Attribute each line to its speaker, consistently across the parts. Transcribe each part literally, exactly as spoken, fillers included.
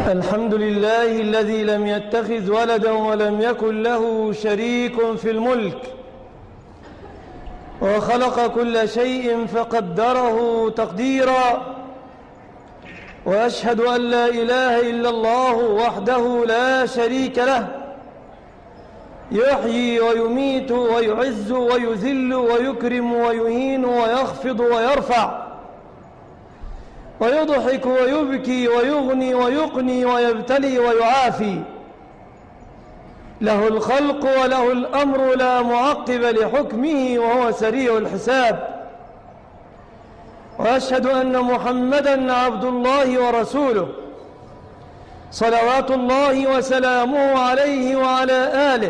Speaker 1: الحمد لله الذي لم يتخذ ولدا ولم يكن له شريك في الملك، وخلق كل شيء فقدره تقديرا، وأشهد أن لا إله إلا الله وحده لا شريك له، يحيي ويميت ويعز ويذل ويكرم ويهين ويخفض ويرفع، ويضحك ويبكي ويغني ويقني ويبتلي ويعافي، له الخلق وله الأمر لا معقب لحكمه وهو سريع الحساب. وأشهد أن محمدًا عبد الله ورسوله، صلوات الله وسلامه عليه وعلى آله،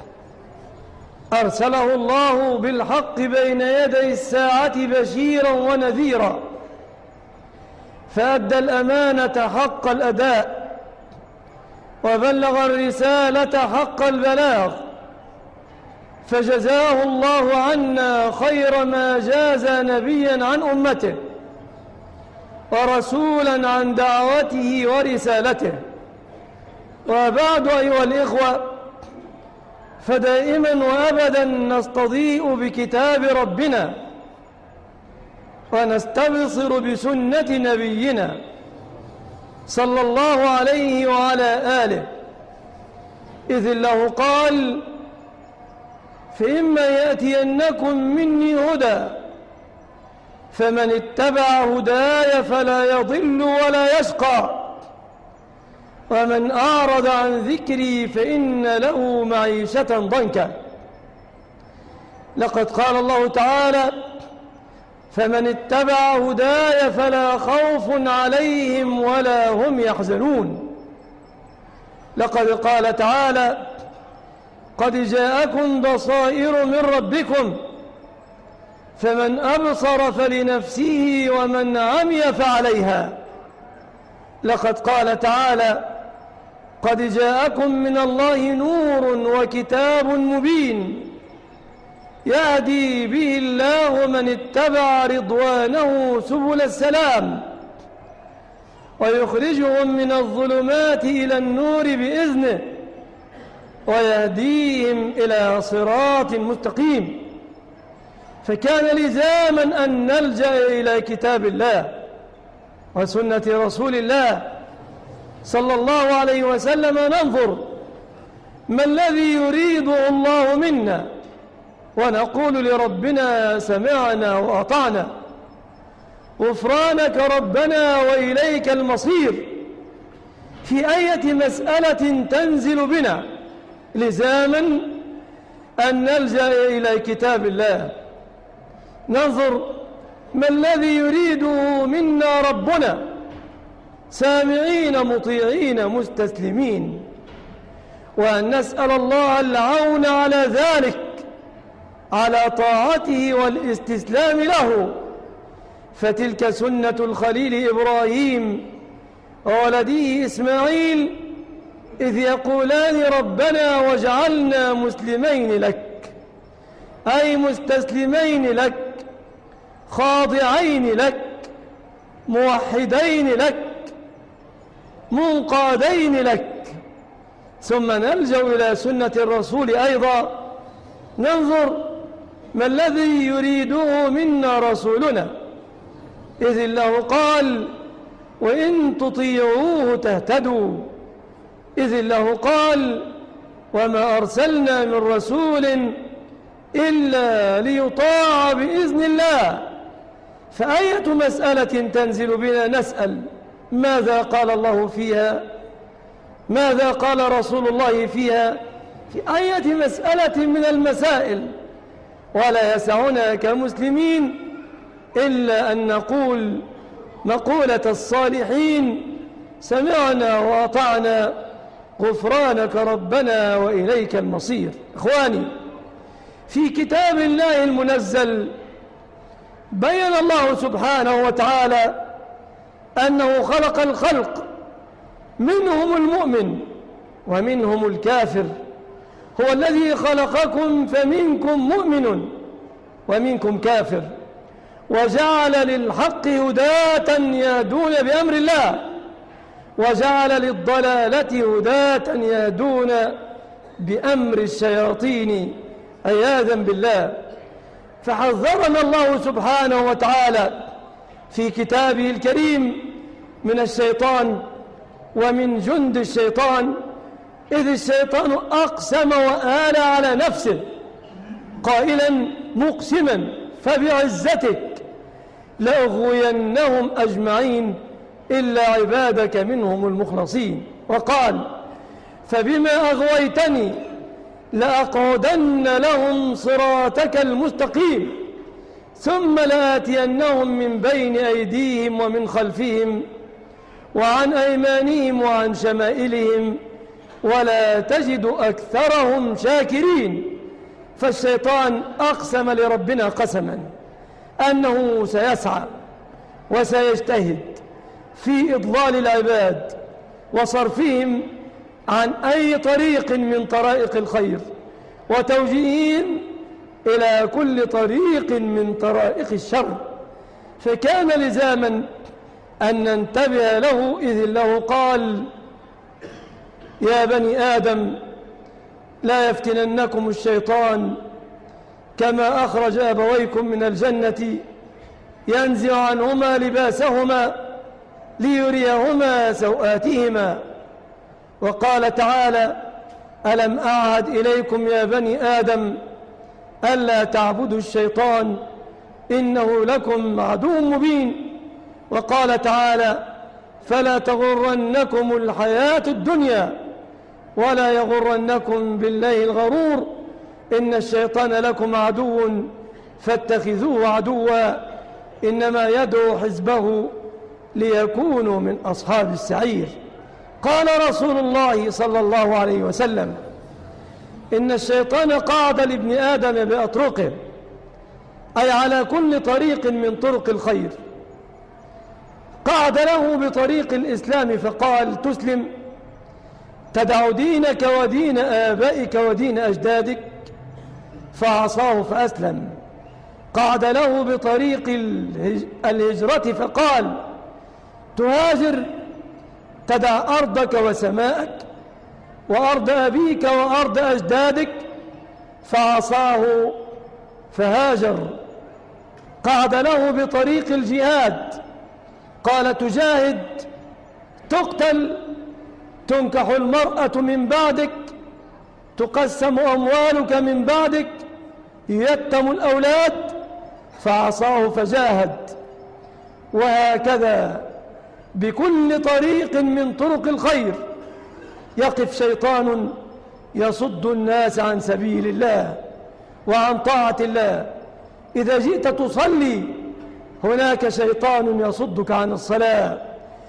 Speaker 1: أرسله الله بالحق بين يدي الساعة بشيرا ونذيرا، فأدى الأمانة حق الأداء، وبلغ الرسالة حق البلاغ، فجزاه الله عنا خير ما جاز نبيا عن أمته، ورسولا عن دعوته ورسالته. وبعد أيها الإخوة، فدائما وأبدا نستضيء بكتاب ربنا ونستبصر بسنة نبينا صلى الله عليه وعلى آله، إذ الله قال: فإما يأتينكم مني هدى فمن اتبع هداي فلا يضل ولا يشقى، ومن أعرض عن ذكري فإن له معيشة ضنكا. لقد قال الله تعالى: فمن اتبع هداي فلا خوف عليهم ولا هم يحزنون. لقد قال تعالى: قد جاءكم بصائر من ربكم فمن أبصر فلنفسه ومن عمي فعليها. لقد قال تعالى: قد جاءكم من الله نور وكتاب مبين يهدي به الله من اتبع رضوانه سبل السلام ويخرجهم من الظلمات إلى النور بإذنه ويهديهم إلى صراط مستقيم. فكان لزاما أن نلجأ إلى كتاب الله وسنة رسول الله صلى الله عليه وسلم، ننظر ما الذي يريده الله منا، ونقول لربنا: سمعنا وأطعنا، غفرانك ربنا وإليك المصير. في أية مسألة تنزل بنا لزاما أن نلجأ إلى كتاب الله، ننظر ما الذي يريده منا ربنا، سامعين مطيعين مستسلمين، وأن نسأل الله العون على ذلك، على طاعته والاستسلام له. فتلك سنة الخليل إبراهيم وولده إسماعيل، إذ يقولان: ربنا واجعلنا مسلمين لك، أي مستسلمين لك، خاضعين لك، موحدين لك، منقادين لك. ثم نلجأ إلى سنة الرسول أيضا، ننظر ما الذي يريده منا رسولنا، إذ الله قال: وإن تطيعوه تهتدوا. إذ الله قال: وما أرسلنا من رسول إلا ليطاع بإذن الله. فأية مسألة تنزل بنا نسأل: ماذا قال الله فيها؟ ماذا قال رسول الله فيها؟ في أية مسألة من المسائل. ولا يسعنا كمسلمين إلا أن نقول مقولة الصالحين: سمعنا وأطعنا، غفرانك ربنا وإليك المصير. إخواني، في كتاب الله المنزل بين الله سبحانه وتعالى أنه خلق الخلق، منهم المؤمن ومنهم الكافر. هو الذي خلقكم فمنكم مؤمن ومنكم كافر، وجعل للحق هداة يهدون بأمر الله، وجعل للضلالة هداة يهدون بأمر الشياطين عياذا بالله. فحذرنا الله سبحانه وتعالى في كتابه الكريم من الشيطان ومن جند الشيطان، إذ الشيطان أقسم وآل على نفسه قائلا مقسما فبعزتك لأغوينهم أجمعين إلا عبادك منهم المخلصين. وقال فبما أغويتني لأقعدن لهم صراطك المستقيم ثم لآتينهم من بين أيديهم ومن خلفهم وعن أيمانهم وعن شمائلهم ولا تجد أكثرهم شاكرين. فالشيطان أقسم لربنا قسما أنه سيسعى وسيجتهد في إضلال العباد وصرفهم عن أي طريق من طرائق الخير وتوجيههم إلى كل طريق من طرائق الشر، فكان لزاما أن ننتبه له، إذ الله قال يا بني آدم لا يفتننكم الشيطان كما أخرج أبويكم من الجنة ينزع عنهما لباسهما ليريهما سوآتهما. وقال تعالى ألم أعهد إليكم يا بني آدم ألا تعبدوا الشيطان إنه لكم عدو مبين. وقال تعالى فلا تغرنكم الحياة الدنيا ولا يغرنكم بالله الغرور إن الشيطان لكم عدو فاتخذوه عدوا إنما يدعو حزبه ليكونوا من أصحاب السعير. قال رسول الله صلى الله عليه وسلم إن الشيطان قعد لابن آدم بأطرقه، أي على كل طريق من طرق الخير. قعد له بطريق الإسلام فقال تسلم تدع دينك ودين آبائك ودين أجدادك، فعصاه فأسلم. قعد له بطريق الهجرة فقال تهاجر تدع أرضك وسماءك وأرض أبيك وأرض أجدادك، فعصاه فهاجر. قعد له بطريق الجهاد قال تجاهد تقتل تنكح المرأة من بعدك تقسم أموالك من بعدك يتم الأولاد، فعصاه فجاهد. وهكذا بكل طريق من طرق الخير يقف شيطان يصد الناس عن سبيل الله وعن طاعة الله. إذا جئت تصلي هناك شيطان يصدك عن الصلاة،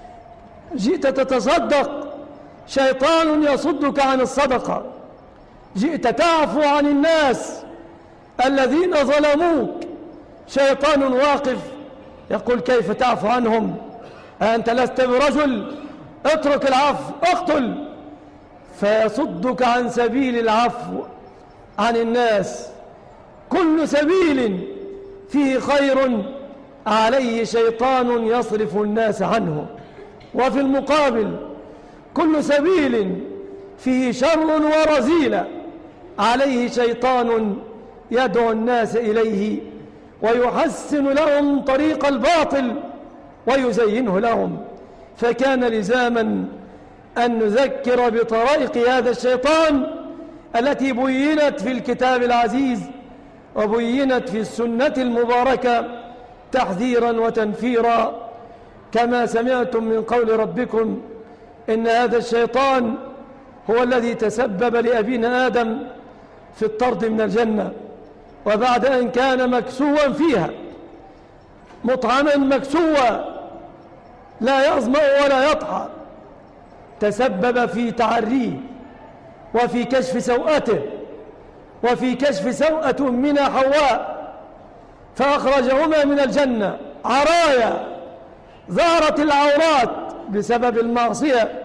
Speaker 1: جئت تتصدق شيطان يصدك عن الصدقة، جئت تعفو عن الناس الذين ظلموك شيطان واقف يقول كيف تعفو عنهم؟ أنت لست برجل، اترك العفو، اقتل، فيصدك عن سبيل العفو عن الناس. كل سبيل فيه خير عليه شيطان يصرف الناس عنه، وفي المقابل كل سبيل فيه شر ورذيلة عليه شيطان يدعو الناس إليه ويحسن لهم طريق الباطل ويزينه لهم. فكان لزاما أن نذكر بطرائق هذا الشيطان التي بينت في الكتاب العزيز وبينت في السنة المباركة تحذيرا وتنفيرا، كما سمعتم من قول ربكم إن هذا الشيطان هو الذي تسبب لأبينا آدم في الطرد من الجنة، وبعد أن كان مكسوا فيها مطعما مكسوا لا يظمأ ولا يطحى، تسبب في تعريه وفي كشف سوءته وفي كشف سوءة من حواء، فأخرجهما من الجنة عرايا، ظهرت العورات بسبب المعصية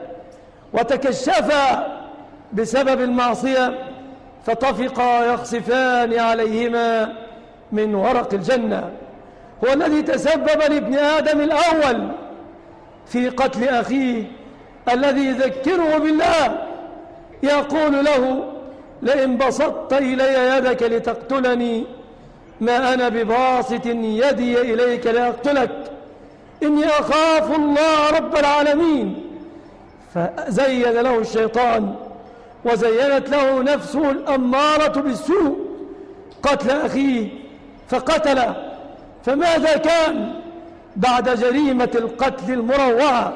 Speaker 1: وتكشفا بسبب المعصية، فطفقا يخصفان عليهما من ورق الجنة. هو الذي تسبب لابن آدم الأول في قتل أخيه الذي يذكره بالله يقول له: لئن بسطت إلي يدك لتقتلني ما أنا بباسط يدي إليك لأقتلك إني أخاف الله رب العالمين. فزين له الشيطان وزينت له نفسه الأمارة بالسوء قتل أخيه فقتله. فماذا كان بعد جريمة القتل المروعة؟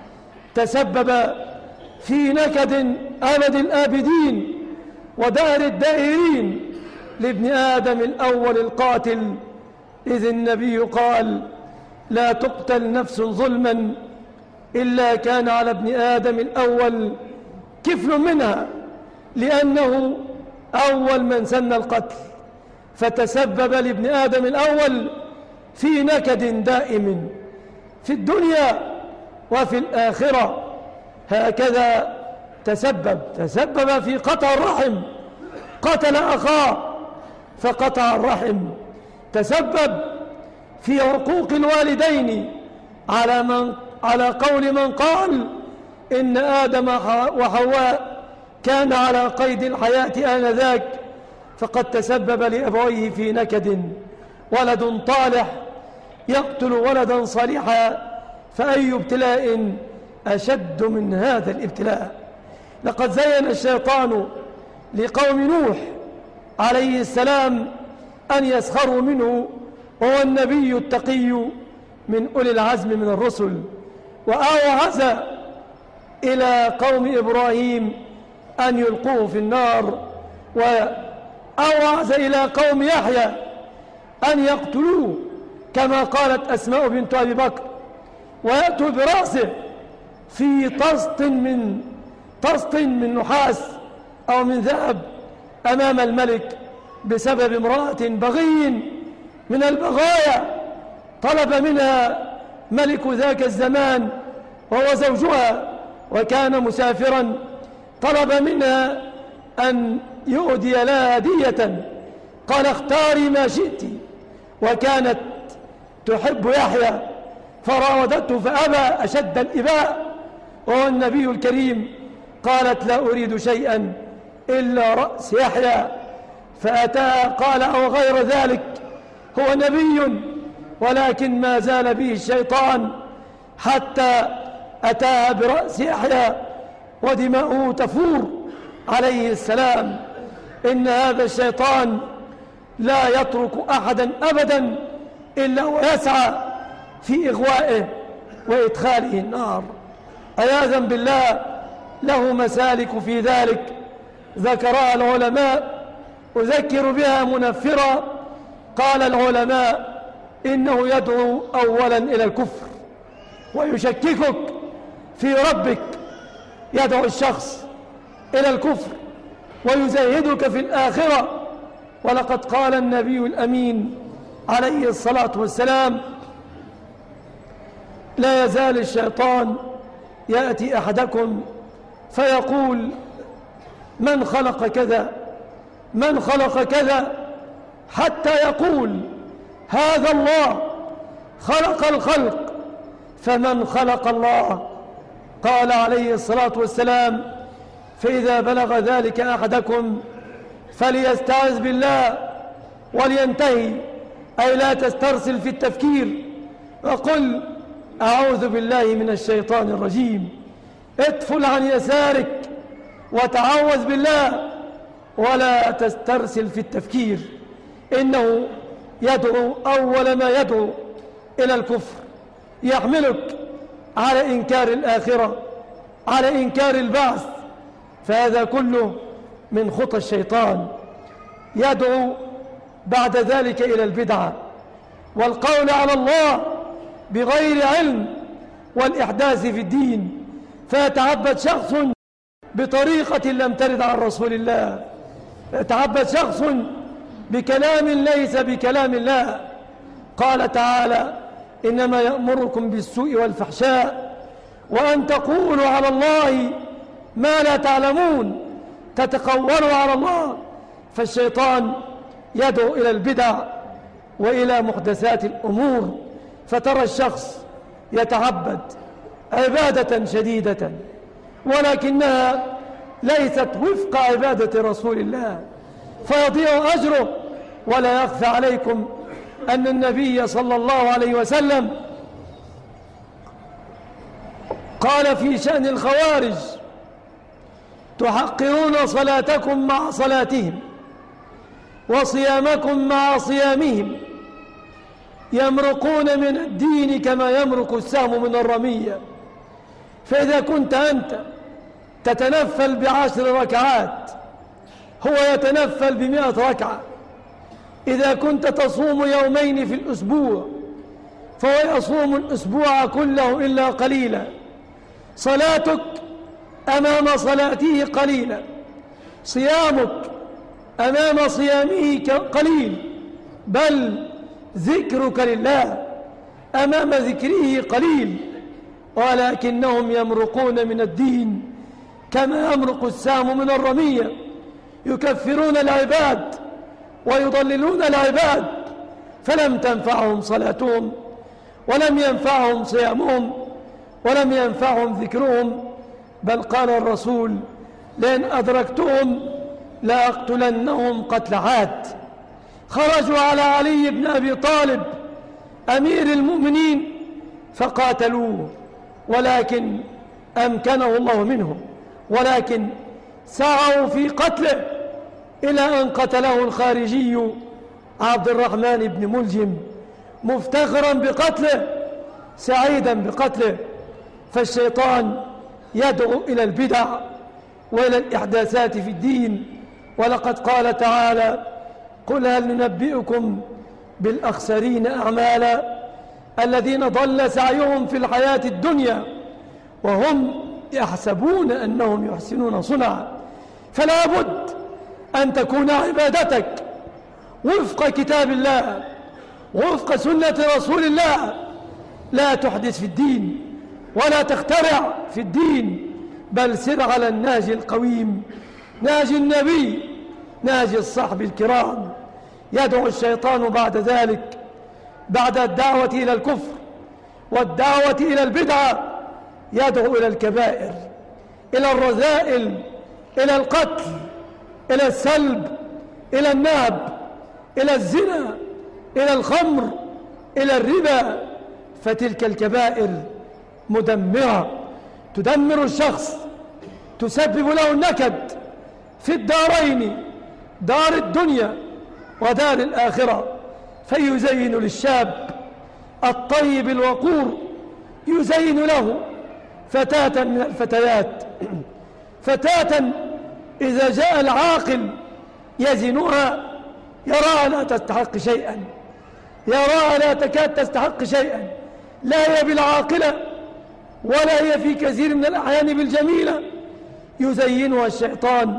Speaker 1: تسبب في نكد أبد الآبدين ودهر الدائرين لابن آدم الأول القاتل، إذ النبي قال: لا تقتل نفس ظلما إلا كان على ابن آدم الأول كفل منها، لأنه أول من سن القتل، فتسبب لابن آدم الأول في نكد دائم في الدنيا وفي الآخرة. هكذا تسبب تسبب في قطع الرحم، قتل أخاه فقطع الرحم. تسبب في عقوق الوالدين على من على قول من قال إن آدم وحواء كان على قيد الحياة آنذاك، فقد تسبب لأبويه في نكد. ولد طالح يقتل ولدا صالحا، فأي ابتلاء أشد من هذا الابتلاء؟ لقد زين الشيطان لقوم نوح عليه السلام أن يسخروا منه، وهو النبي التقي من أولي العزم من الرسل، وأوعز إلى قوم إبراهيم أن يلقوه في النار، وأوعز إلى قوم يحيى أن يقتلوه كما قالت أسماء بنت أبي بكر، ويأتوا برأسه في طست من طست من نحاس أو من ذهب أمام الملك بسبب امرأة بغي من البغايا طلب منها ملك ذاك الزمان وهو زوجها وكان مسافرا، طلب منها أن يؤدي لها هدية، قال: اختاري ما شئت، وكانت تحب يحيى فراودته فأبى أشد الإباء، وهو النبي الكريم. قالت: لا أريد شيئا إلا رأس يحيى، فأتاها قال: أو غير ذلك، هو نبي ولكن ما زال به الشيطان حتى أتاها برأس يحيى ودماؤه تفور عليه السلام. إن هذا الشيطان لا يترك أحدا أبدا إلا ويسعى في إغوائه وإدخاله النار عياذا بالله. له مسالك في ذلك ذكرها العلماء، أذكر بها منفرا. قال العلماء: إنه يدعو أولا إلى الكفر ويشككك في ربك، يدعو الشخص إلى الكفر ويزهدك في الآخرة. ولقد قال النبي الأمين عليه الصلاة والسلام: لا يزال الشيطان يأتي أحدكم فيقول: من خلق كذا من خلق كذا، حتى يقول: هذا الله خلق الخلق، فمن خلق الله؟ قال عليه الصلاة والسلام: فإذا بلغ ذلك أحدكم فليستعذ بالله ولينتهي، أي لا تسترسل في التفكير، وقل: أعوذ بالله من الشيطان الرجيم. ادفل عن يسارك وتعوذ بالله ولا تسترسل في التفكير، إنه يدعو أول ما يدعو إلى الكفر، يحملك على إنكار الآخرة، على إنكار البعث. فهذا كله من خطى الشيطان. يدعو بعد ذلك إلى البدعة والقول على الله بغير علم والإحداث في الدين، فيتعبد شخص بطريقة لم ترد عن رسول الله، يتعبد شخص بكلام ليس بكلام الله. قال تعالى: إنما يأمركم بالسوء والفحشاء وأن تقولوا على الله ما لا تعلمون، تتقولوا على الله. فالشيطان يدعو إلى البدع وإلى محدثات الأمور، فترى الشخص يتعبد عبادة شديدة ولكنها ليست وفق عبادة رسول الله فيضيع أجره. ولا يخفى عليكم أن النبي صلى الله عليه وسلم قال في شأن الخوارج: تحقرون صلاتكم مع صلاتهم وصيامكم مع صيامهم، يمرقون من الدين كما يمرق السهم من الرمية. فإذا كنت أنت تتنفل بعشر ركعات هو يتنفل بمئة ركعة، إذا كنت تصوم يومين في الأسبوع فهو يصوم الأسبوع كله إلا قليلا، صلاتك أمام صلاته قليلا، صيامك أمام صيامه قليل، بل ذكرك لله أمام ذكره قليل، ولكنهم يمرقون من الدين كما يمرق السهم من الرمية، يكفرون العباد ويضللون العباد، فلم تنفعهم صلاتهم ولم ينفعهم صيامهم ولم ينفعهم ذكرهم، بل قال الرسول: لئن أدركتهم لأقتلنهم قتل عاد. خرجوا على علي بن أبي طالب أمير المؤمنين فقاتلوه، ولكن أمكنه الله منهم، ولكن سعوا في قتله إلى أن قتله الخارجي عبد الرحمن بن ملجم مفتخرا بقتله سعيدا بقتله. فالشيطان يدعو إلى البدع وإلى الإحداثات في الدين، ولقد قال تعالى: قل هل ننبئكم بالأخسرين أعمالا الذين ضل سعيهم في الحياة الدنيا وهم يحسبون أنهم يحسنون صنعا. فلا بد أن تكون عبادتك وفق كتاب الله وفق سنة رسول الله، لا تحدث في الدين ولا تخترع في الدين، بل سر على الناجي القويم، ناجي النبي، ناجي الصحب الكرام. يدعو الشيطان بعد ذلك، بعد الدعوة إلى الكفر والدعوة إلى البدعة، يدعو إلى الكبائر، إلى الرذائل، إلى القتل، إلى السلب، إلى النهب، إلى الزنا، إلى الخمر، إلى الربا. فتلك الكبائر مدمرة، تدمر الشخص، تسبب له النكد في الدارين، دار الدنيا ودار الآخرة. فيزين للشاب الطيب الوقور، يزين له فتاة من الفتيات، فتاة إذا جاء العاقل يزنها يراها لا تستحق شيئا، يراها لا تكاد تستحق شيئا، لا هي بالعاقلة ولا هي في كثير من الأحيان بالجميلة، يزينها الشيطان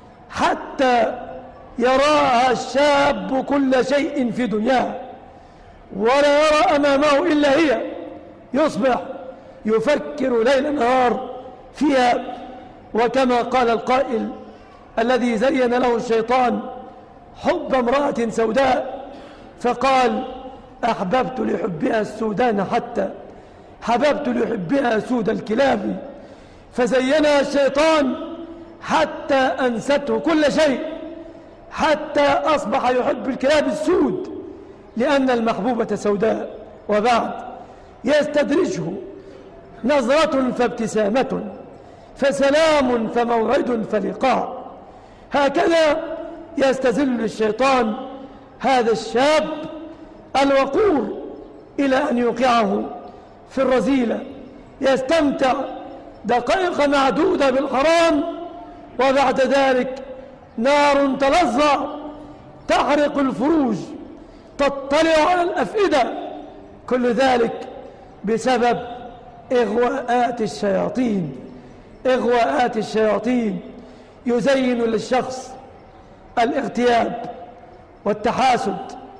Speaker 1: حتى يراها الشاب كل شيء في دنياه ولا يرى أمامه إلا هي، يصبح يفكر ليل نهار فيها. وكما قال القائل الذي زين له الشيطان حب امرأة سوداء فقال: أحببت لحبها السودان حتى حببت لحبها سود الكلاب. فزينها الشيطان حتى أنسته كل شيء، حتى أصبح يحب الكلاب السود لأن المحبوبة سوداء. وبعد يستدرجه نظرة فابتسامة، فسلام فموعد فلقاء. هكذا يستذل الشيطان هذا الشاب الوقور إلى أن يوقعه في الرذيلة، يستمتع دقائق معدودة بالحرام، وبعد ذلك نار تلظى تحرق الفروج، تطلع على الأفئدة، كل ذلك بسبب إغواءات الشياطين. إغواءات الشياطين يزين للشخص الاغتياب والتحاسد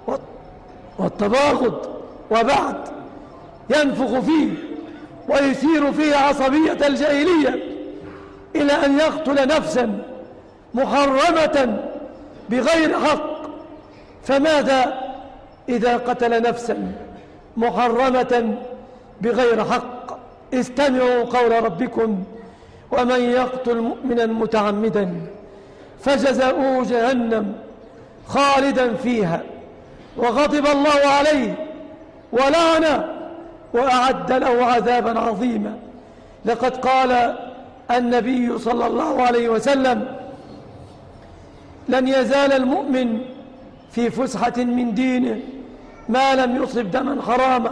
Speaker 1: والتباغض، وبعد ينفخ فيه ويثير فيه عصبية الجاهلية إلى أن يقتل نفسا محرمة بغير حق. فماذا إذا قتل نفسا محرمة بغير حق؟ استمعوا قول ربكم: ومن يقتل مؤمنا متعمدا فجزاؤه جهنم خالدا فيها وغضب الله عليه ولعنه وأعد له عذابا عظيما. لقد قال النبي صلى الله عليه وسلم: لن يزال المؤمن في فسحة من دينه ما لم يصب دما حراما.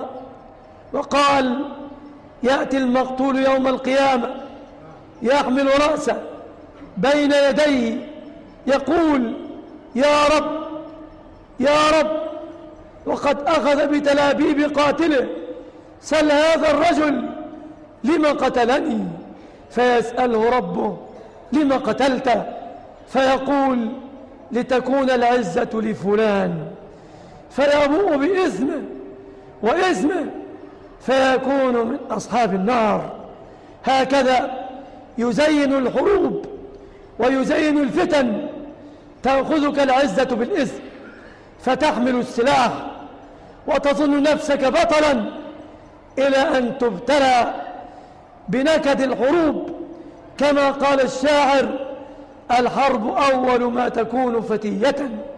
Speaker 1: وقال: يأتي المقتول يوم القيامة يحمل رأسه بين يديه يقول: يا رب يا رب، وقد أخذ بتلابيب قاتله، سل هذا الرجل لم قتلني؟ فيسأله ربه: لم قتلته؟ فيقول: لتكون العزة لفلان، فيبوء بإثمه وإثمه فيكون من أصحاب النار. هكذا يزين الحروب ويزين الفتن، تأخذك العزة بالإثم فتحمل السلاح وتظن نفسك بطلا إلى أن تبتلى بنكد الحروب. كما قال الشاعر: الحرب أول ما تكون فتية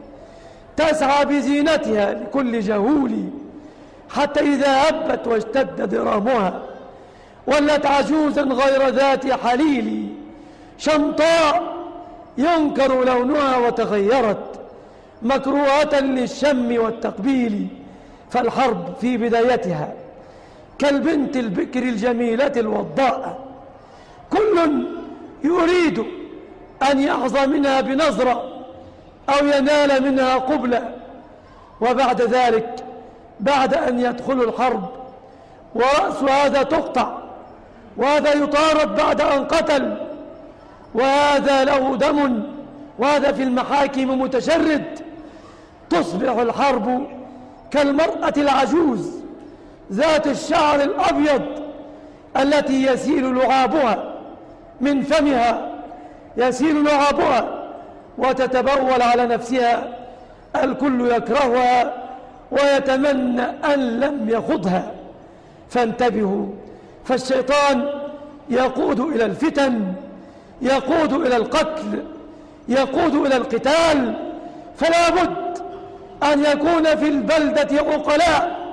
Speaker 1: تسعى بزينتها لكل جهول، حتى إذا هبت واشتد ضرامها ولت عجوزا غير ذات حليل، شمطاء ينكر لونها وتغيرت مكروهة للشم والتقبيل. فالحرب في بدايتها كالبنت البكر الجميلة الوضاء، كل يريد أن يحظى منها بنظرة أو ينال منها قبلة، وبعد ذلك بعد أن يدخلوا الحرب ورأس هذا تقطع وهذا يطارد بعد أن قتل وهذا له دم وهذا في المحاكم متشرد، تصبح الحرب كالمرأة العجوز ذات الشعر الأبيض التي يسيل لعابها من فمها، يسيل لعابها وتتبول على نفسها، الكل يكرهها ويتمنى أن لم يخضها. فانتبهوا، فالشيطان يقود إلى الفتن، يقود إلى القتل، يقود إلى القتال. فلا بد أن يكون في البلدة عقلاء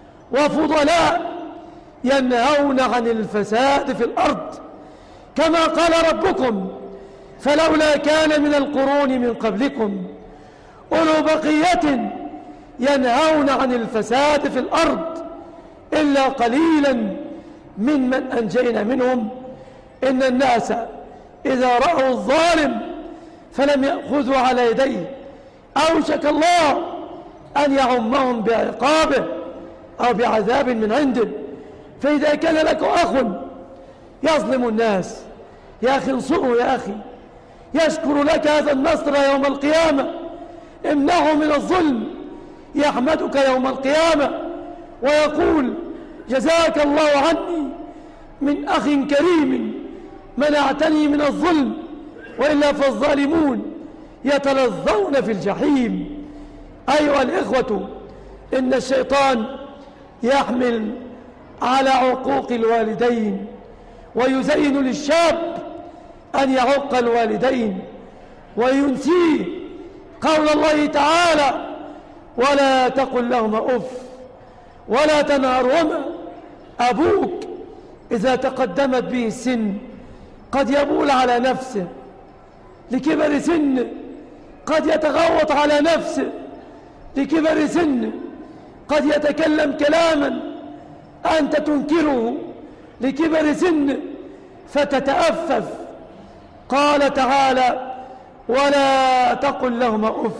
Speaker 1: وفضلاء ينهون عن الفساد في الأرض، كما قال ربكم: فلولا كان من القرون من قبلكم أولو بقية ينهون عن الفساد في الأرض إلا قليلا ممن أنجينا منهم. إن الناس إذا رأوا الظالم فلم يأخذوا على يديه أوشك الله أن يعمهم بعقابه أو بعذاب من عنده. فإذا كان لك أخ يظلم الناس، يا أخي انصره، يا أخي يشكر لك هذا النصر يوم القيامة، امنعه من الظلم، يحمدك يوم القيامة ويقول: جزاك الله عني من أخ كريم منعتني من الظلم، وإلا فالظالمون يتلظون في الجحيم. أيها الإخوة، إن الشيطان يحمل على عقوق الوالدين ويزين للشاب أن يعق الوالدين وينسيه قول الله تعالى: ولا تقل لهما أف ولا تنهرهما. أبوك إذا تقدمت به السن قد يبول على نفسه لكبر سنه، قد يتغوط على نفسه لكبر سنه، قد يتكلم كلاما أنت تنكره لكبر سنه فتتأفف. قال تعالى: ولا تقل لهما أف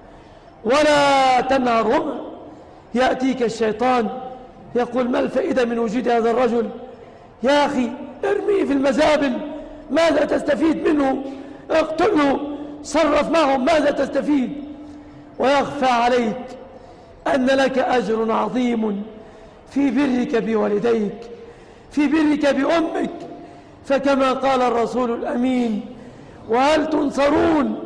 Speaker 1: ولا تنهرهما. يأتيك الشيطان يقول: ما الفائدة من وجود هذا الرجل؟ يا أخي ارميه في المزابل، ماذا تستفيد منه؟ اقتله، صرف معهم، ماذا تستفيد؟ ويخفى عليك أن لك أجر عظيم في برك بوالديك، في برك بأمك. فكما قال الرسول الأمين: وهل تنصرون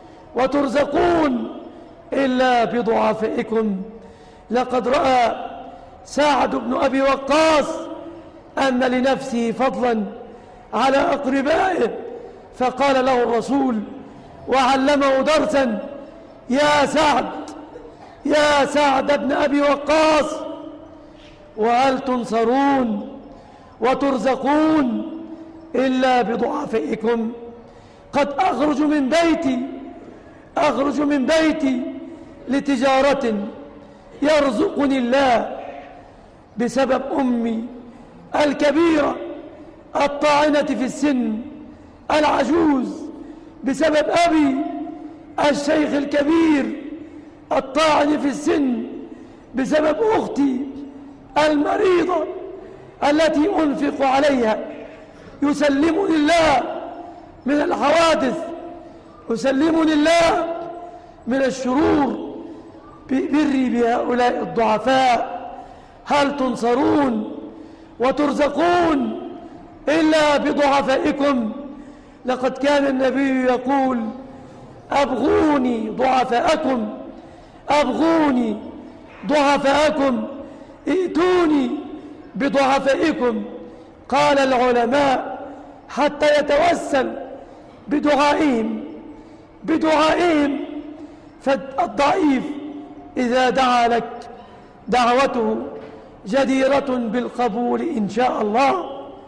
Speaker 1: وترزقون إلا بضعفائكم. لقد رأى سعد بن أبي وقاص أن لنفسه فضلا على أقربائه، فقال له الرسول وعلمه درسا: يا سعد يا سعد بن أبي وقاص، وهل تنصرون وترزقون إلا بضعفائكم؟ قد أخرج من بيتي أخرج من بيتي لتجارة يرزقني الله بسبب أمي الكبيرة الطاعنة في السن العجوز، بسبب أبي الشيخ الكبير الطاعن في السن، بسبب أختي المريضة التي أنفق عليها. يسلمني الله من الحوادث، يسلمني الله من الشرور ببري بهؤلاء الضعفاء. هل تنصرون وترزقون إلا بضعفائكم؟ لقد كان النبي يقول: أبغوني ضعفاءكم أبغوني ضعفاءكم ائتوني بضعفائكم. قال العلماء: حتى يتوسل بدعائهم بدعائهم فالضعيف إذا دعا لك دعوته جديرة بالقبول إن شاء الله.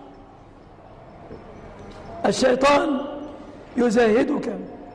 Speaker 1: الشيطان يزاهدك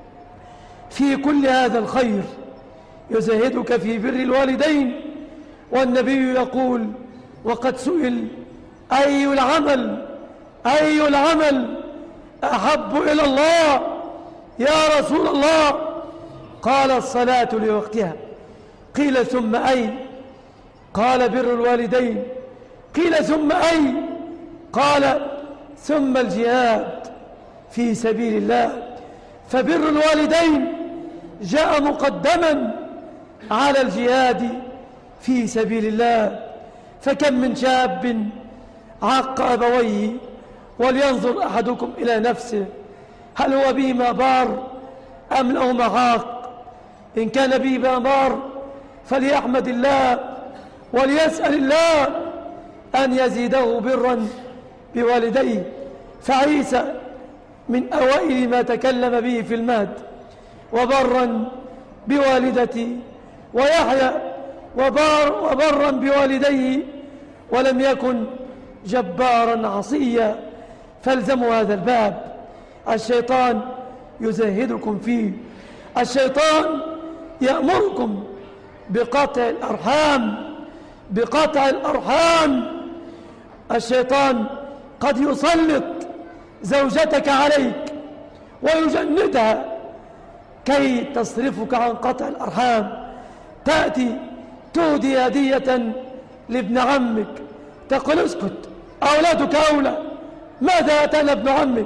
Speaker 1: في كل هذا الخير، يزاهدك في بر الوالدين، والنبي يقول: وقد سئل أي العمل أي العمل أحب إلى الله يا رسول الله؟ قال: الصلاة لوقتها. قيل: ثم أي؟ قال: بر الوالدين. قيل: ثم أي؟ قال: ثم الجهاد في سبيل الله. فبر الوالدين جاء مقدما على الجهاد في سبيل الله. فكم من شاب عق أبويه، ولينظر أحدكم إلى نفسه هل هو بهما بار أم لهما عاق. إن كان بهما بار فليحمد الله وليسأل الله أن يزيده برا بوالديه. فعيسى من أوائل ما تكلم به في المهد: وبرا بوالدتي. ويحيى: وبار وبرا بوالديه ولم يكن جبارا عصيا. فالزموا هذا الباب. الشيطان يزهدكم فيه، الشيطان يأمركم بقطع الأرحام بقطع الأرحام. الشيطان قد يسلط زوجتك عليك ويجندها كي تصرفك عن قطع الأرحام. تأتي تهدي هدية لابن عمك، تقول: اسكت، أولادك أولى، ماذا أتانا ابن عمك؟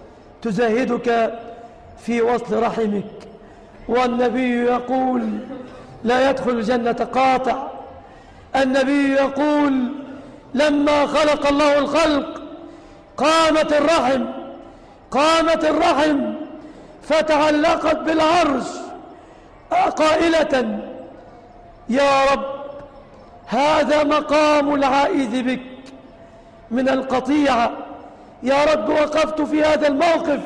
Speaker 1: تزاهدك في وصل رحمك. والنبي يقول: لا يدخل الجنة قاطع. النبي يقول: لما خلق الله الخلق قامت الرحم قامت الرحم فتعلقت بالعرش قائلة: يا رب، هذا مقام العائذ بك من القطيعة. يا رب، وقفت في هذا الموقف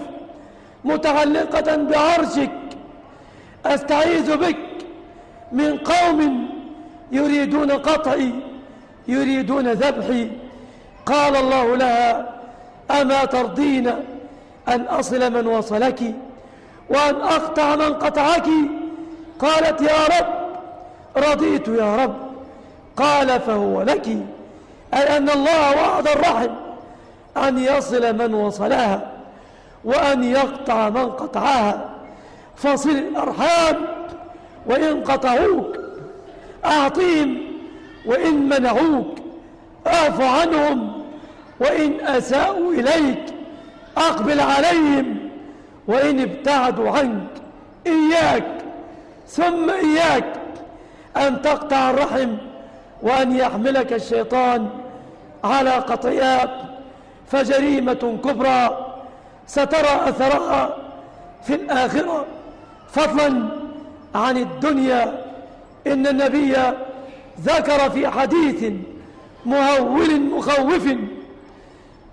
Speaker 1: متعلقة بعرشك، أستعيذ بك من قوم يريدون قطعي، يريدون ذبحي. قال الله لها: أما ترضين أن أصل من وصلك وأن أقطع من قطعك؟ قالت: يا رب، رضيت يا رب. قال: فهو لك، أي أن الله وعد الرحم أن يصل من وصلها وأن يقطع من قطعها. فصل الأرحام، وإن قطعوك أعطيهم، وإن منعوك اعف عنهم، وإن أساءوا إليك أقبل عليهم، وإن ابتعدوا عنك إياك ثم إياك أن تقطع الرحم وأن يحملك الشيطان على قطيئات. فجريمة كبرى سترى أثرها في الآخرة، فضلا عن الدنيا. إن النبي ذكر في حديث مهول مخوف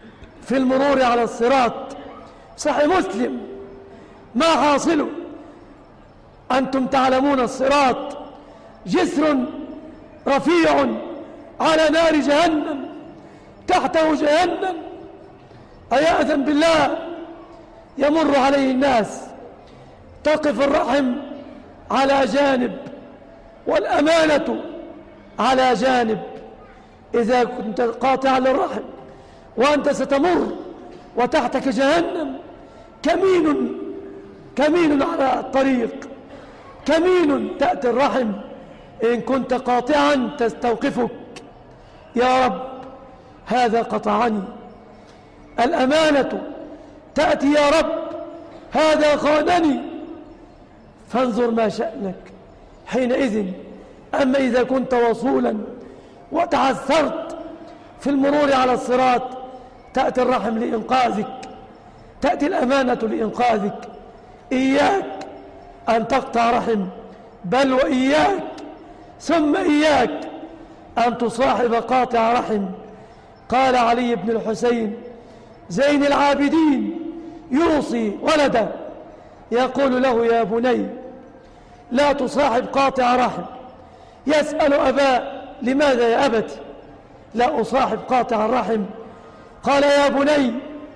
Speaker 1: في المرور على الصراط. صحيح مسلم ما حاصله؟ أنتم تعلمون الصراط جسر رفيع على نار جهنم، تحته جهنم، أيأذن بالله يمر عليه الناس، تقف الرحم على جانب والأمانة على جانب. إذا كنت قاطعا للرحم وأنت ستمر وتحتك جهنم، كمين كمين على الطريق، كمين تأتي الرحم إن كنت قاطعا تستوقفك. يا رب هذا قطعني. الأمانة تأتي يا رب هذا خانني، فانظر ما شأنك حينئذ. أما إذا كنت وصولا وتعثرت في المرور على الصراط، تأتي الرحم لإنقاذك، تأتي الأمانة لإنقاذك. إياك أن تقطع رحم، بل وإياك ثم إياك أن تصاحب قاطع رحم. قال علي بن الحسين زين العابدين يوصي ولده، يقول له يا بني لا تصاحب قاطع رحم. يسأل أباه لماذا يا أبت لا أصاحب قاطع الرحم؟ قال يا بني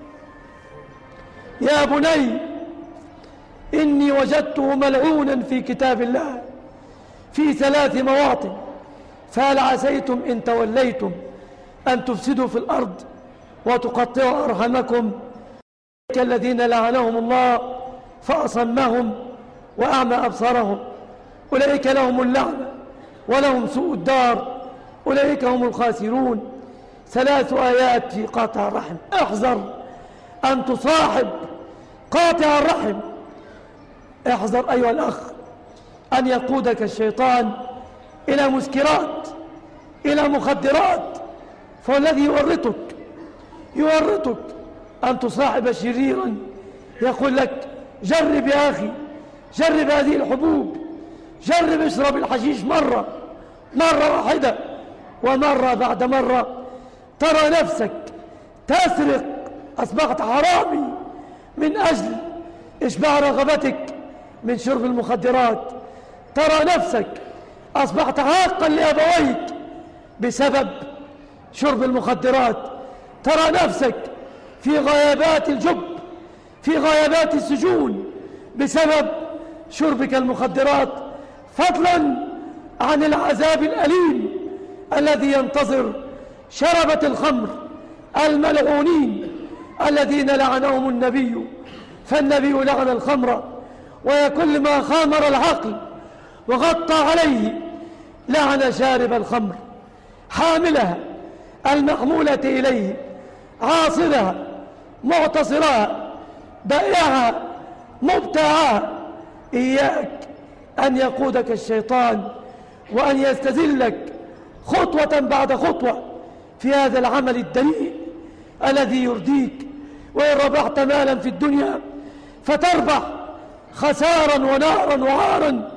Speaker 1: يا بني إني وجدته ملعونا في كتاب الله في ثلاث مواطن، فهل عسيتم إن توليتم أن تفسدوا في الأرض وتقطعوا أرحامكم؟ الذين لعنهم الله فأصمهم وأعمى أبصارهم، أولئك لهم اللعنة ولهم سوء الدار، أولئك هم الخاسرون. ثلاث آيات في قاطع الرحم. احذر أن تصاحب قاطع الرحم، احذر أيها الأخ أن يقودك الشيطان إلى مسكرات، إلى مخدرات، فالذي يورطك يورطك أن تصاحب شريرا يقول لك جرب يا أخي، جرب هذه الحبوب، جرب اشرب الحشيش مرة مرة واحدة، ومرة بعد مرة ترى نفسك تسرق، أصبحت حرامي من أجل إشباع رغبتك من شرب المخدرات. ترى نفسك أصبحت عاقا لأبويك بسبب شرب المخدرات. ترى نفسك في غيابات الجب، في غيابات السجون بسبب شربك المخدرات، فضلا عن العذاب الأليم الذي ينتظر شربة الخمر الملعونين الذين لعنهم النبي. فالنبي لعن الخمر، وكل ما خامر العقل وغطى عليه لعن شارب الخمر، حاملها المحمولة إليه، عاصرها معتصرها، بائعها مبتاعها. إياك أن يقودك الشيطان وأن يستذلك خطوة بعد خطوة في هذا العمل الدنيء الذي يرديك. وإن ربحت مالا في الدنيا فتربح خسارا ونارا وعارا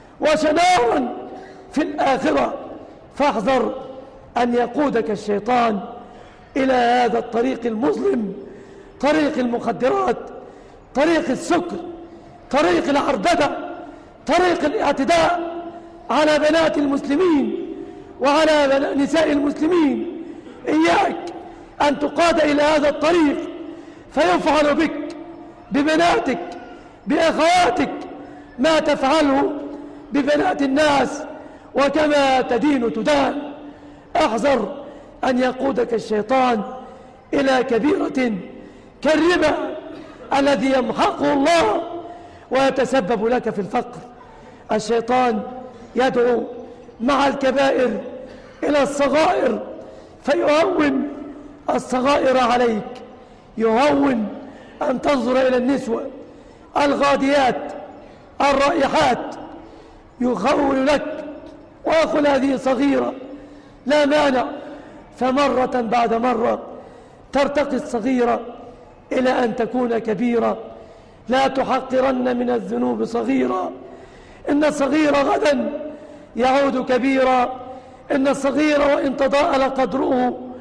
Speaker 1: وشنارا في الآخرة. فاحذر أن يقودك الشيطان إلى هذا الطريق المظلم، طريق المخدرات، طريق السكر، طريق العربدة، طريق الاعتداء على بنات المسلمين وعلى نساء المسلمين. إياك أن تقاد إلى هذا الطريق فيفعل بك ببناتك بأخواتك ما تفعله ببنات الناس، وكما تدين تدان. احذر أن يقودك الشيطان إلى كبيرة كالربا الذي يمحقه الله ويتسبب لك في الفقر. الشيطان يدعو مع الكبائر إلى الصغائر فيهون الصغائر عليك، يهون أن تنظر إلى النسوة الغاديات الرائحات، يخول لك وأقول هذه صغيرة لا مانع، فمرة بعد مرة ترتقي الصغيرة إلى أن تكون كبيرة. لا تحقرن من الذنوب صغيرة، إن الصغير غدا يعود كبيرا. إن الصغير وإن تضاءل قدره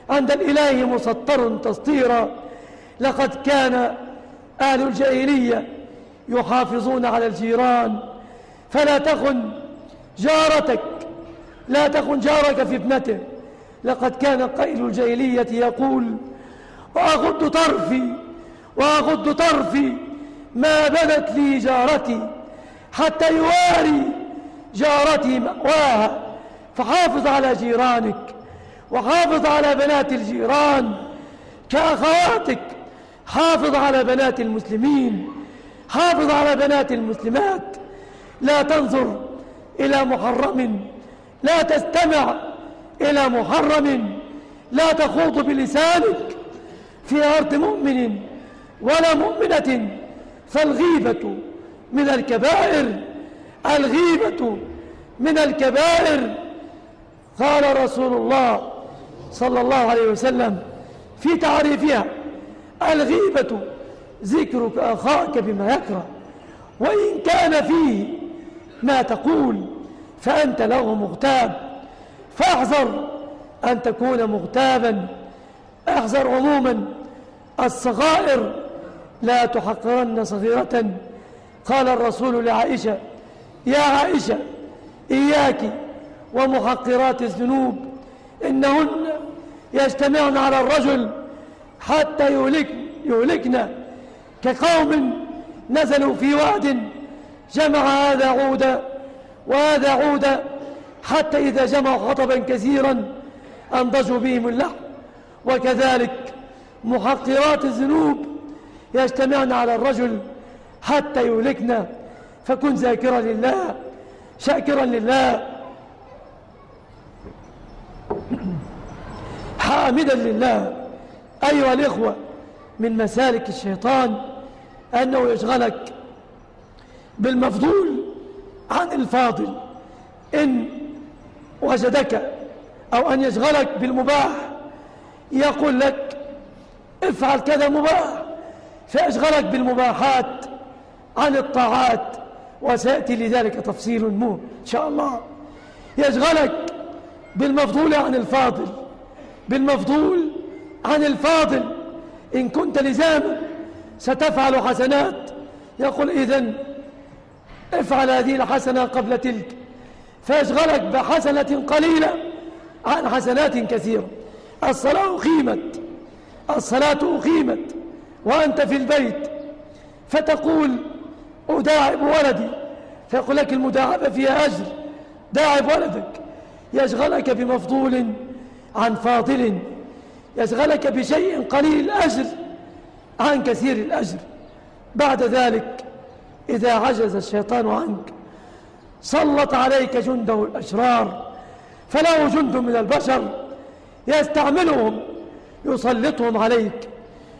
Speaker 1: عند الإله مسطر تسطيرا. لقد كان أهل الجاهلية يحافظون على الجيران، فلا تخن جارتك، لا تخن جارك في ابنته. لقد كان قائل الجاهلية يقول: وأغض طرفي وأغض طرفي ما بدت لي جارتي حتى يواري جارتي مأواها. فحافظ على جيرانك، وحافظ على بنات الجيران كأخواتك. حافظ على بنات المسلمين، حافظ على بنات المسلمات. لا تنظر إلى محرم، لا تستمع إلى محرم، لا تخوض بلسانك في أرض مؤمن ولا مؤمنة، فالغيبة من الكبائر، الغيبة من الكبائر. قال رسول الله صلى الله عليه وسلم في تعريفها: الغيبة ذكرك أخاك بما يكره، وإن كان فيه ما تقول فأنت له مغتاب. فاحذر أن تكون مغتابا. احذر عموما الصغائر، لا تحقرن صغيرة. قال الرسول لعائشة: يا عائشة، إياك ومحقرات الذنوب، إنهن يجتمعن على الرجل حتى يهلك يهلكنا، كقوم نزلوا في واد جمع هذا عودا وهذا عودا، حتى إذا جمعوا حطبا كثيرا أنضجوا بهم اللحم. وكذلك محقرات الذنوب يجتمعن على الرجل حتى يهلكنا. فكن ذاكرا لله، شاكرا لله، حامدا لله. أيها الإخوة، من مسالك الشيطان أنه يشغلك بالمفضول عن الفاضل إن وجدك، أو أن يشغلك بالمباح، يقول لك افعل كذا مباح، فيشغلك بالمباحات عن الطاعات، وسيأتي لذلك تفصيل مو إن شاء الله. يشغلك بالمفضول عن الفاضل، بالمفضول عن الفاضل. إن كنت لزاما ستفعل حسنات، يقول إذن افعل هذه الحسنة قبل تلك، فيشغلك بحسنة قليلة عن حسنات كثيرة. الصلاة أقيمت، الصلاة أقيمت وأنت في البيت، فتقول أداعب ولدي، فيقول لك المداعبة فيها أجر، داعب ولدك. يشغلك بمفضول عن فاضل، يشغلك بشيء قليل الأجر عن كثير الأجر. بعد ذلك إذا عجز الشيطان عنك سلط عليك جنده الأشرار، فله جند من البشر يستعملهم يسلطهم عليك.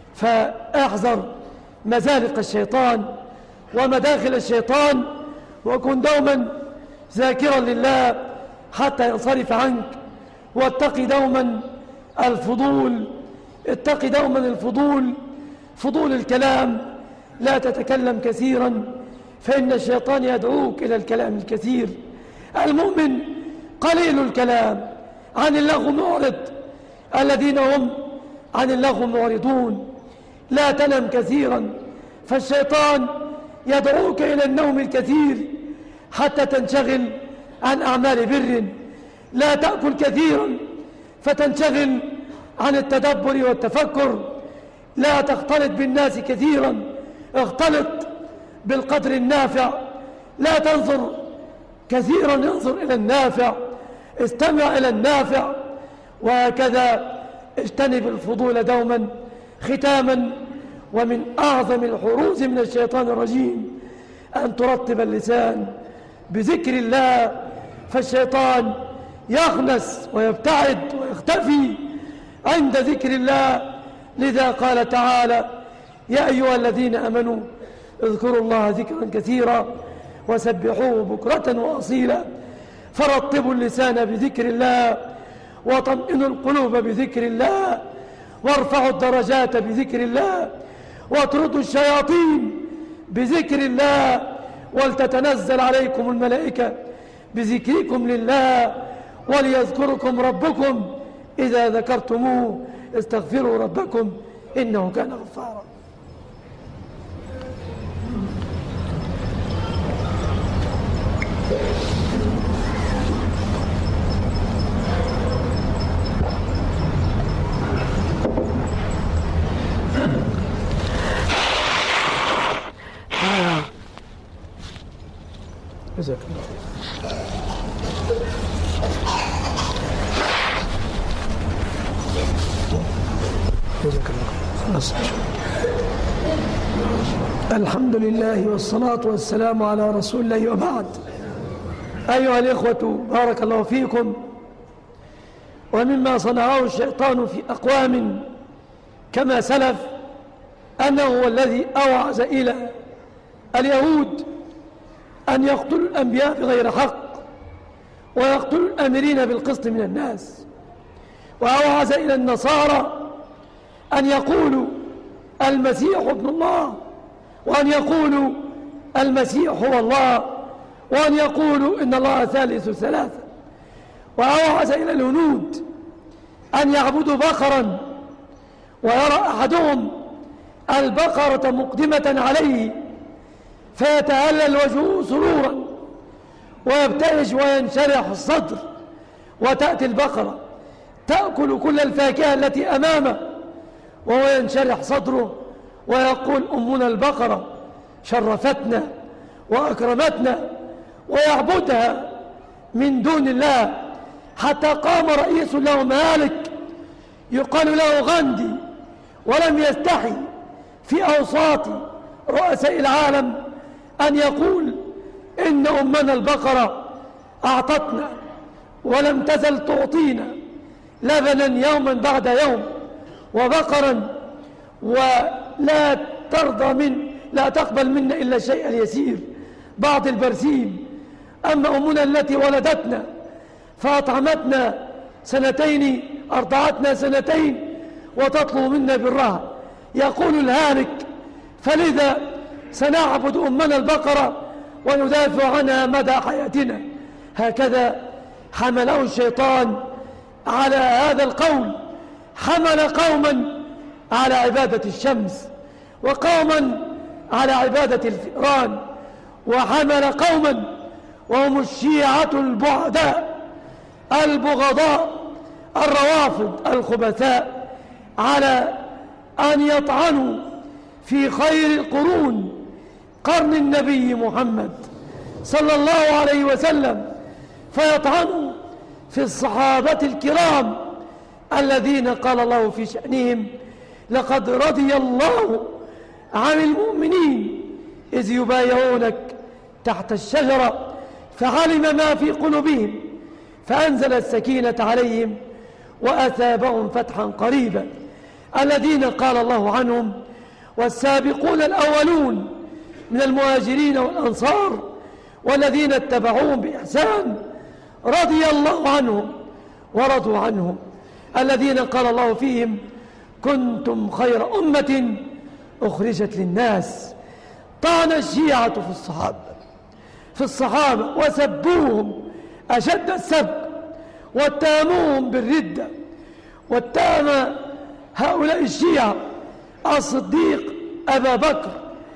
Speaker 1: فاحذر مزالق الشيطان ومداخل الشيطان، وكن دوما ذاكرا لله حتى ينصرف عنك. واتق دوما الفضول، اتق دوما الفضول، فضول الكلام. لا تتكلم كثيرا، فإن الشيطان يدعوك إلى الكلام الكثير. المؤمن قليل الكلام، عن اللغو معرض، الذين هم عن اللغو معرضون. لا تنم كثيرا، فالشيطان يدعوك إلى النوم الكثير حتى تنشغل عن أعمال بر. لا تأكل كثيرا فتنشغل عن التدبر والتفكر. لا تختلط بالناس كثيرا، اختلط بالقدر النافع. لا تنظر كثيرا، انظر إلى النافع، استمع إلى النافع. وهكذا اجتنب الفضول دوما. ختاما، ومن أعظم الحروز من الشيطان الرجيم أن ترطب اللسان بذكر الله، فالشيطان يخنس ويبتعد ويختفي عند ذكر الله. لذا قال تعالى: يا أيها الذين آمنوا اذكروا الله ذكرا كثيرا وسبحوه بكرة وأصيلا. فرطبوا اللسان بذكر الله، وطمئنوا القلوب بذكر الله، وارفعوا الدرجات بذكر الله، واطردوا الشياطين بذكر الله، ولتتنزل عليكم الملائكة بذكركم لله، وليذكركم ربكم إذا ذكرتموه استغفروا ربكم إنه كان غفارا. جزاك الله خير. جزاك الله خير. الحمد لله والصلاة والسلام على رسول الله وبعد. أيها الإخوة بارك الله فيكم. ومما صنعه الشيطان في أقوام كما سلف أنه هو الذي أوعز إلى اليهود أن يقتلوا الأنبياء بغير حق ويقتلوا الآمرين بالقسط من الناس، وأوعز إلى النصارى أن يقولوا المسيح ابن الله، وأن يقولوا المسيح هو الله، وأن يقولوا إن الله ثالث ثلاثة، وأوعز إلى الهنود أن يعبدوا بقرا ويرى أحدهم البقرة مقدمة عليه فيتهلل وجهه سرورا ويبتهج وينشرح الصدر، وتأتي البقرة تأكل كل الفاكهة التي أمامه وهو ينشرح صدره ويقول أمنا البقرة شرفتنا وأكرمتنا، ويعبدها من دون الله، حتى قام رئيس له مالك يقال له غاندي ولم يستحي في أوساط رؤساء العالم أن يقول إن أمنا البقرة أعطتنا ولم تزل تعطينا لبنا يوما بعد يوم وبقرا، ولا ترضى من لا تقبل منا إلا الشيء اليسير بعض البرسيم. أما أمنا التي ولدتنا فأطعمتنا سنتين أرضعتنا سنتين وتطلب منا برها، يقول الهالك فلذا سنعبد أمنا البقرة وندافع عنها مدى حياتنا. هكذا حمله الشيطان على هذا القول، حمل قوما على عبادة الشمس، وقوما على عبادة الفئران، وحمل قوما وهم الشيعة البعداء البغضاء الروافض الخبثاء على أن يطعنوا في خير القرون قرن النبي محمد صلى الله عليه وسلم، فيطعنوا في الصحابة الكرام الذين قال الله في شأنهم لقد رضي الله عن المؤمنين إذ يبايعونك تحت الشجرة فعلم ما في قلوبهم فأنزل السكينة عليهم وأثابهم فتحا قريبا. الذين قال الله عنهم والسابقون الأولون من المهاجرين والأنصار والذين اتبعوهم بإحسان رضي الله عنهم ورضوا عنهم، الذين قال الله فيهم كنتم خير أمة أخرجت للناس. طعن الشيعة في الصحابة في الصحابة وسبوهم أشد السب واتهموهم بالردة، واتهم هؤلاء الشيعة الصديق أبا بكر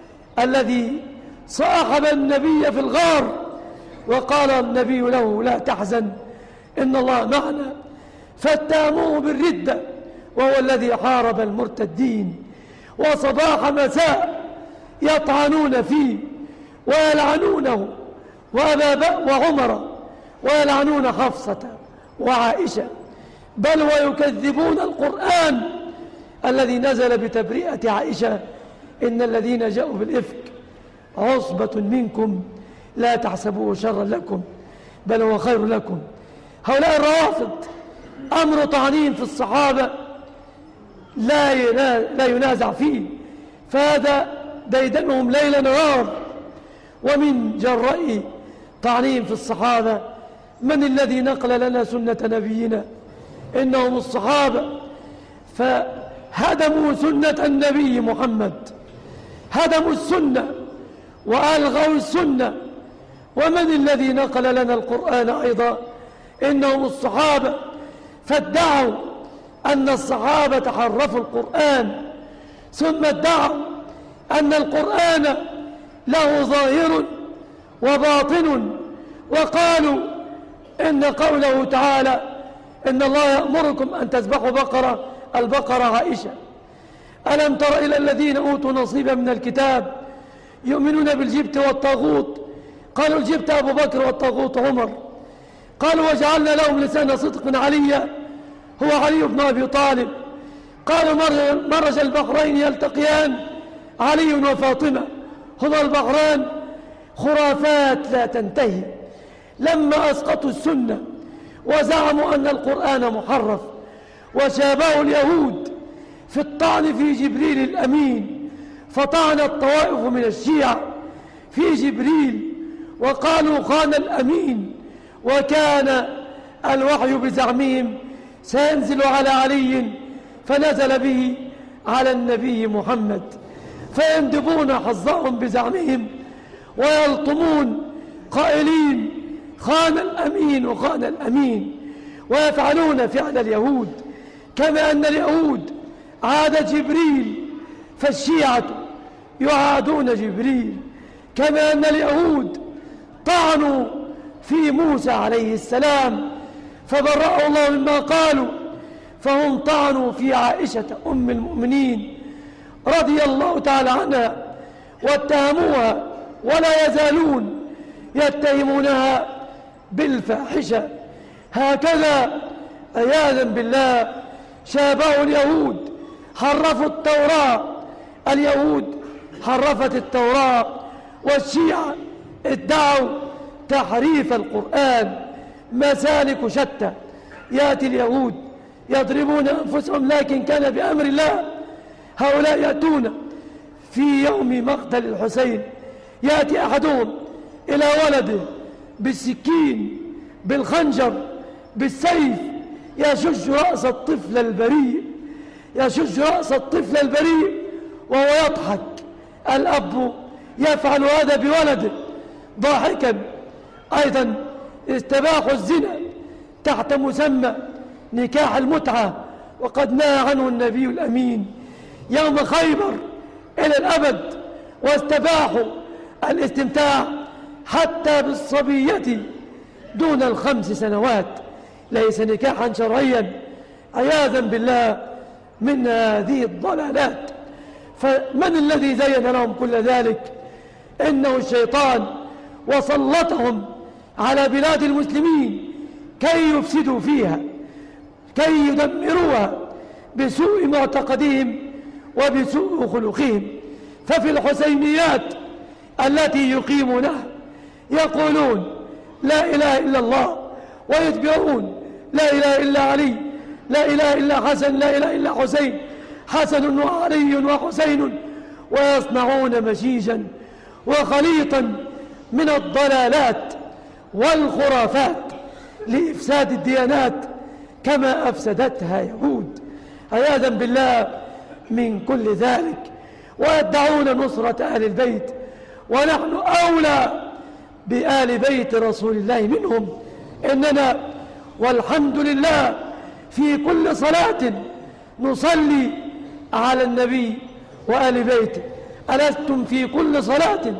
Speaker 1: الذي صاحب النبي في الغار وقال النبي له لا تحزن إن الله معنا، فاتهموه بالردة وهو الذي حارب المرتدين، وصباح مساء يطعنون فيه ويلعنونه وأبا وعمر ويلعنون حفصة وعائشة، بل ويكذبون القرآن الذي نزل بتبرئة عائشة إن الذين جاءوا بالإفك عصبة منكم لا تحسبوه شرا لكم بل هو خير لكم. هؤلاء الروافض أمر طعنين في الصحابة لا لا ينازع فيه، فهذا ديدنهم ليل نهار. ومن جراء طعنين في الصحابة من الذي نقل لنا سنة نبينا؟ إنهم الصحابة، فهدموا سنة النبي محمد، هدموا السنة وألغوا السنة. ومن الذي نقل لنا القرآن أيضا؟ إنهم الصحابة، فادعوا أن الصحابة حرفوا القرآن، ثم ادعوا أن القرآن له ظاهر وباطن، وقالوا إن قوله تعالى إن الله يأمركم أن تذبحوا بقرة، البقرة عائشة. ألم تر إلى الذين أوتوا نصيبا من الكتاب يؤمنون بالجبت والطاغوت، قالوا الجبت أبو بكر والطاغوت عمر، قالوا وجعلنا لهم لسان صدق عليا هو علي بن أبي طالب، قالوا مرج البحرين يلتقيان علي وفاطمة هما البحران. خرافات لا تنتهي. لما أسقطوا السنة وزعموا أن القرآن محرف، وشابهوا اليهود في الطعن في جبريل الأمين، فطعن الطوائف من الشيعة في جبريل وقالوا خان الأمين، وكان الوحي بزعمهم سينزل على علي فنزل به على النبي محمد، فيندبون حظهم بزعمهم ويلطمون قائلين خان الأمين وخان الأمين، ويفعلون فعل اليهود. كما أن اليهود عاد جبريل فالشيعة يعادون جبريل، كما أن اليهود طعنوا في موسى عليه السلام فبرأه الله مما قالوا، فهم طعنوا في عائشة أم المؤمنين رضي الله تعالى عنها واتهموها ولا يزالون يتهمونها بالفاحشة. هكذا عياذا بالله شابهوا اليهود، حرفوا التوراة، اليهود حرفت التوراة، والشيعة ادعوا تحريف القرآن. مسالك شتى. يأتي اليهود يضربون أنفسهم لكن كان بأمر الله. هؤلاء يأتون في يوم مقتل الحسين، يأتي أحدهم إلى ولده بالسكين بالخنجر بالسيف يشج رأس الطفل البريء، يشج رأس الطفل البريء وهو يضحك. الأب يفعل هذا بولده ضاحكا. أيضا استباحوا الزنا تحت مسمى نكاح المتعة، وقد نهى عنه النبي الأمين يوم خيبر إلى الأبد، واستباحوا الاستمتاع حتى بالصبية دون الخمس سنوات، ليس نكاحا شرعيا، عياذا بالله من هذه الضلالات. فمن الذي زين لهم كل ذلك؟ إنه الشيطان، وسلطهم على بلاد المسلمين كي يفسدوا فيها، كي يدمروها بسوء معتقدهم وبسوء خلقهم. ففي الحسينيات التي يقيمونها يقولون لا إله إلا الله، ويتبعون لا إله إلا علي، لا إله إلا حسن، لا إله إلا حسين، حسن وعلي وحسين، ويصنعون مشيجا وخليطا من الضلالات والخرافات لإفساد الديانات كما أفسدتها يهود، عياذا بالله من كل ذلك. ويدعون نصرة آل البيت، ونحن أولى بآل بيت رسول الله منهم. إننا والحمد لله في كل صلاة نصلي على النبي وآل بيته. ألستم في كل صلاة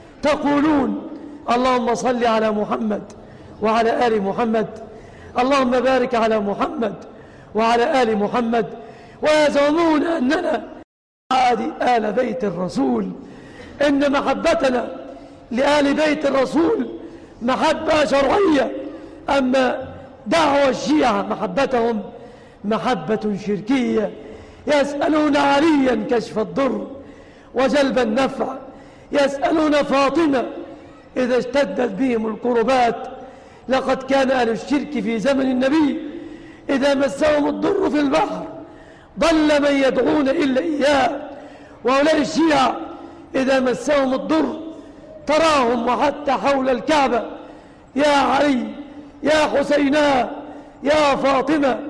Speaker 1: تقولون اللهم صل على محمد وعلى آل محمد، اللهم بارك على محمد وعلى آل محمد، ويزعمون أننا عادي آل بيت الرسول، إن محبتنا لآل بيت الرسول محبة شرعية، أما دعوى الشيعة محبتهم محبة شركية. يسألون عليا كشف الضر وجلب النفع، يسألون فاطمة إذا اشتدت بهم الكربات. لقد كان أهل الشرك في زمن النبي إذا مسهم الضر في البحر ضل من يدعون إلا إياه، وأولئك الشيعة إذا مسهم الضر تراهم وحتى حول الكعبة يا علي يا حسينا يا فاطمة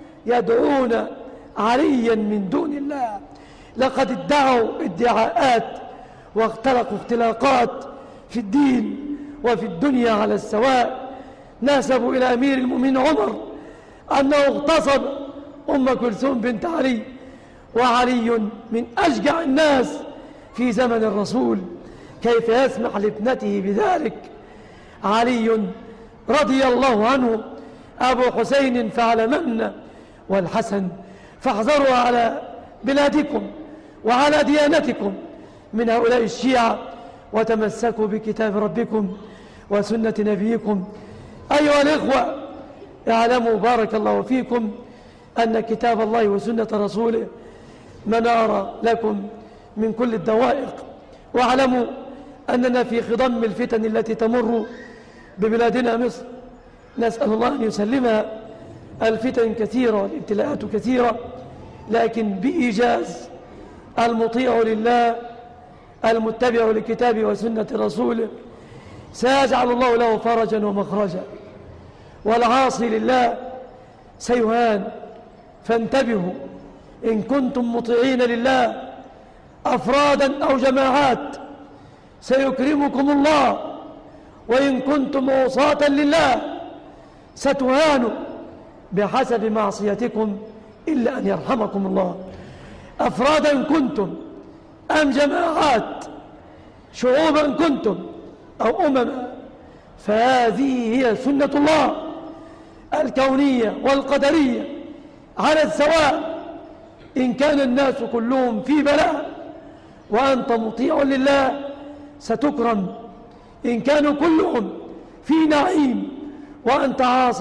Speaker 1: يدعون عليا من دون الله. لقد ادعوا ادعاءات واختلقوا اختلاقات في الدين وفي الدنيا على السواء. نسبوا إلى أمير المؤمنين عمر أنه اغتصب أم كلثوم بنت علي، وعلي من أشجع الناس في زمن الرسول، كيف يسمح لابنته بذلك؟ علي رضي الله عنه أبو حسين فاعلمن، والحسن فاحذروا على بلادكم وعلى ديانتكم من هؤلاء الشيعة، وتمسكوا بكتاب ربكم وسنة نبيكم. أيها الإخوة، اعلموا بارك الله فيكم أن كتاب الله وسنة رسوله منار لكم من كل الدوائق، واعلموا أننا في خضم الفتن التي تمر ببلادنا مصر، نسأل الله أن يسلمها. الفتن كثيرة والابتلاءات كثيرة، لكن بإيجاز المطيع لله المتبع لكتابه وسنة رسوله سيجعل الله له فرجا ومخرجا، والعاصي لله سيهان. فانتبهوا، إن كنتم مطيعين لله أفرادا أو جماعات سيكرمكم الله، وإن كنتم عصاة لله ستهانوا بحسب معصيتكم إلا أن يرحمكم الله. أفرادا كنتم أم جماعات، شعوبا كنتم أو أمما، فهذه هي سنة الله الكونية والقدرية على السواء. إن كان الناس كلهم في بلاء وأنت مطيع لله ستكرم، إن كانوا كلهم في نعيم وأنت عاص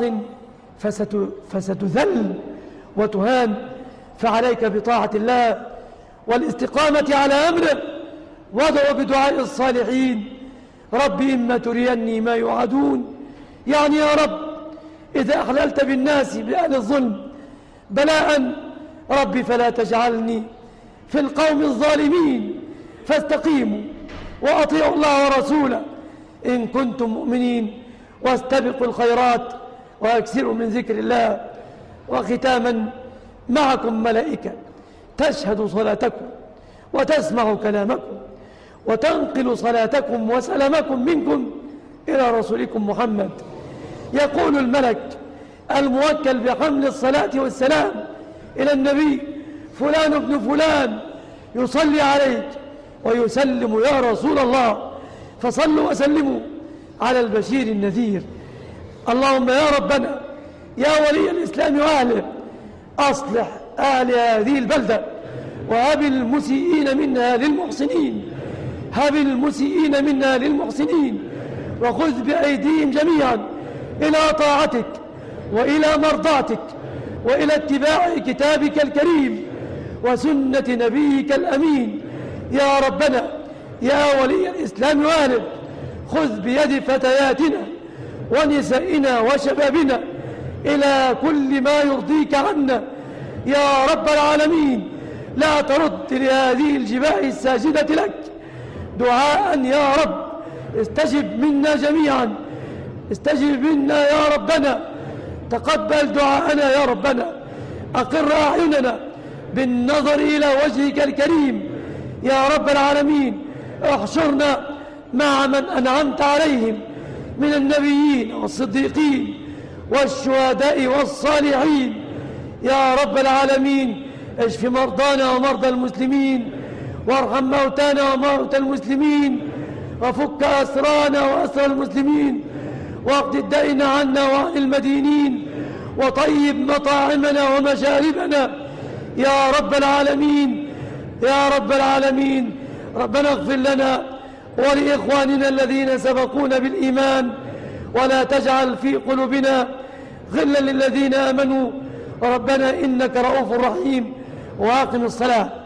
Speaker 1: فستذل وتهان. فعليك بطاعة الله والاستقامة على أمره، وادعوا بدعاء الصالحين: رب إما تريني ما يوعدون، يعني يا رب إذا أحللت بالناس بأهل الظلم بلاء رب فلا تجعلني في القوم الظالمين، فاستقيموا وأطيعوا الله ورسوله إن كنتم مؤمنين، واستبقوا الخيرات وأكثروا من ذكر الله. وختاما، معكم ملائكة تشهد صلاتكم وتسمع كلامكم وتنقل صلاتكم وسلامكم منكم إلى رسولكم محمد. يقول الملك الموكل بحمل الصلاة والسلام إلى النبي: فلان ابن فلان يصلي عليك ويسلم يا رسول الله، فصلوا وسلموا على البشير النذير. اللهم يا ربنا يا ولي الإسلام وأهله أصلح أهل هذه البلدة، وهب المسيئين منها للمحسنين، هب المسيئين منها للمحسنين، وخذ بأيديهم جميعا إلى طاعتك وإلى مرضاتك وإلى اتباع كتابك الكريم وسنة نبيك الأمين. يا ربنا يا ولي الإسلام وأهله خذ بيد فتياتنا ونسائنا وشبابنا إلى كل ما يرضيك عنا يا رب العالمين. لا ترد لهذه الجباه الساجدة لك دعاء يا رب. استجب منا جميعا، استجب منا يا ربنا، تقبل دعاءنا يا ربنا، أقر أعيننا بالنظر إلى وجهك الكريم يا رب العالمين. احشرنا مع من أنعمت عليهم من النبيين والصديقين والشهداء والصالحين يا رب العالمين. اشف مرضانا ومرضى المسلمين، وارحم موتانا وموتى المسلمين، وفك أسرانا وأسر المسلمين، واقض الدين عنا وعن المدينين، وطيب مطاعمنا ومشاربنا يا رب العالمين يا رب العالمين. ربنا اغفر لنا ولإخواننا الذين سبقونا بالإيمان، ولا تجعل في قلوبنا غلا للذين آمنوا. ربنا إنك رؤوف رحيم. وأقم الصلاة.